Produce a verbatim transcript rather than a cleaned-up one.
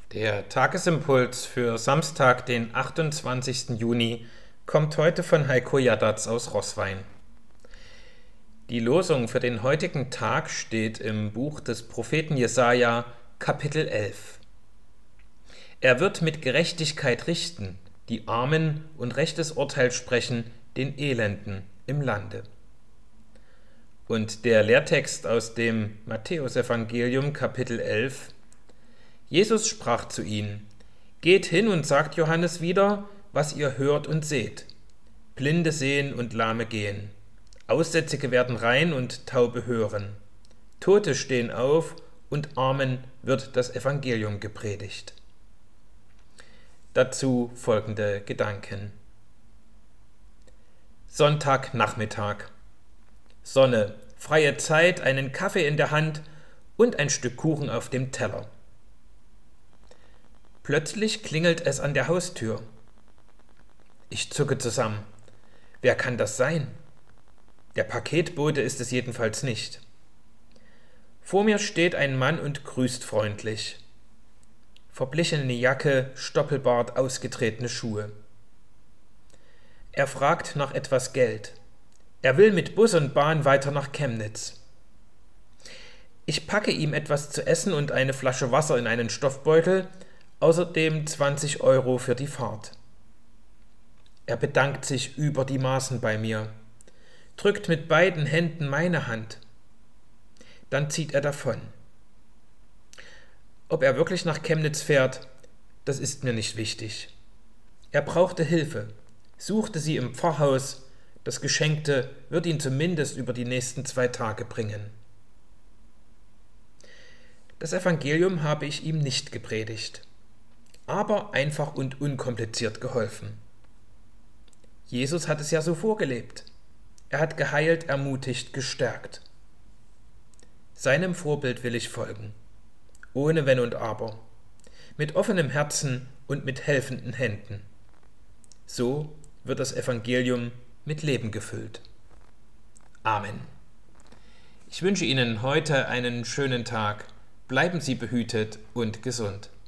Der Tagesimpuls für Samstag, den achtundzwanzigsten Juni, kommt heute von Heiko Jaddatz aus Roßwein. Die Losung für den heutigen Tag steht im Buch des Propheten Jesaja, Kapitel elf. Er wird mit Gerechtigkeit richten, die Armen und rechtes Urteil sprechen, den Elenden im Lande. Und der Lehrtext aus dem Matthäusevangelium, Kapitel elf. Jesus sprach zu ihnen: Geht hin und sagt Johannes wieder, was ihr hört und seht. Blinde sehen und Lahme gehen. Aussätzige werden rein und Taube hören. Tote stehen auf und Armen wird das Evangelium gepredigt. Dazu folgende Gedanken. Sonntagnachmittag. Sonne, freie Zeit, einen Kaffee in der Hand und ein Stück Kuchen auf dem Teller. Plötzlich klingelt es an der Haustür. Ich zucke zusammen. Wer kann das sein? Der Paketbote ist es jedenfalls nicht. Vor mir steht ein Mann und grüßt freundlich. Verblichene Jacke, Stoppelbart, ausgetretene Schuhe. Er fragt nach etwas Geld. Er will mit Bus und Bahn weiter nach Chemnitz. Ich packe ihm etwas zu essen und eine Flasche Wasser in einen Stoffbeutel, außerdem zwanzig Euro für die Fahrt. Er bedankt sich über die Maßen bei mir, drückt mit beiden Händen meine Hand. Dann zieht er davon. Ob er wirklich nach Chemnitz fährt, das ist mir nicht wichtig. Er brauchte Hilfe, suchte sie im Pfarrhaus, das Geschenkte wird ihn zumindest über die nächsten zwei Tage bringen. Das Evangelium habe ich ihm nicht gepredigt, aber einfach und unkompliziert geholfen. Jesus hat es ja so vorgelebt. Er hat geheilt, ermutigt, gestärkt. Seinem Vorbild will ich folgen, ohne Wenn und Aber, mit offenem Herzen und mit helfenden Händen. So wird das Evangelium mit Leben gefüllt. Amen. Ich wünsche Ihnen heute einen schönen Tag. Bleiben Sie behütet und gesund.